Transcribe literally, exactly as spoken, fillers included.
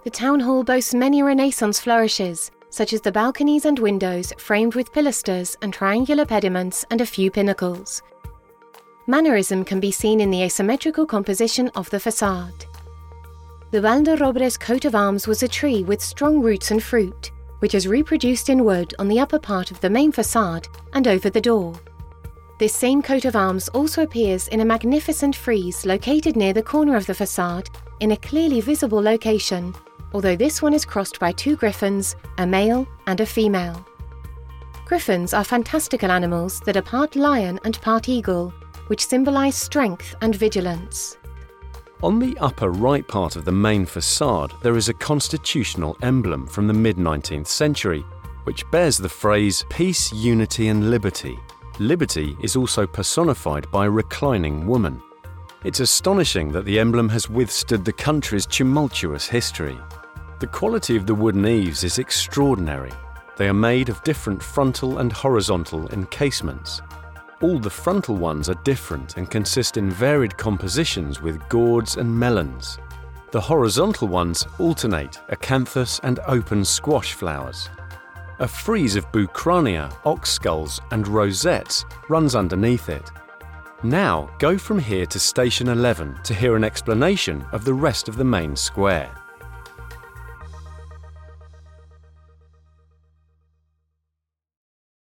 The town hall boasts many Renaissance flourishes, such as the balconies and windows framed with pilasters and triangular pediments and a few pinnacles. Mannerism can be seen in the asymmetrical composition of the facade. The Valderrobres coat of arms was a tree with strong roots and fruit, which is reproduced in wood on the upper part of the main facade and over the door. This same coat of arms also appears in a magnificent frieze located near the corner of the facade in a clearly visible location, although this one is crossed by two griffins, a male and a female. Griffins are fantastical animals that are part lion and part eagle, which symbolize strength and vigilance. On the upper right part of the main facade, there is a constitutional emblem from the mid-nineteenth century, which bears the phrase "Peace, Unity and Liberty." Liberty is also personified by a reclining woman. It's astonishing that the emblem has withstood the country's tumultuous history. The quality of the wooden eaves is extraordinary. They are made of different frontal and horizontal encasements. All the frontal ones are different and consist in varied compositions with gourds and melons. The horizontal ones alternate acanthus and open squash flowers. A frieze of bucrania, ox skulls and rosettes runs underneath it. Now go from here to Station eleven to hear an explanation of the rest of the main square.